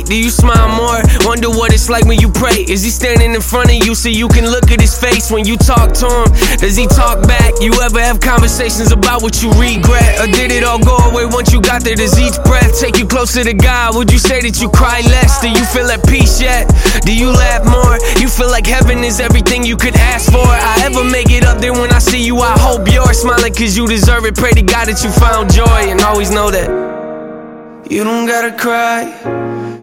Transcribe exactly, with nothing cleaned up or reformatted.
wait, do you smile more? Wonder what it's like when you pray. Is he standing in front of you so you can look at his face when you talk to him? Does he talk back? You ever have conversations about what you regret? Or did it all go away once you got there? Does each breath take you closer to God? Would you say that you cry less? Do you feel at peace yet? Do you laugh more? You feel like heaven is everything you could ask for. I ever make it up there when I see you, I hope you're smiling cause you deserve it. Pray to God that you found joy, and always know that you don't gotta cry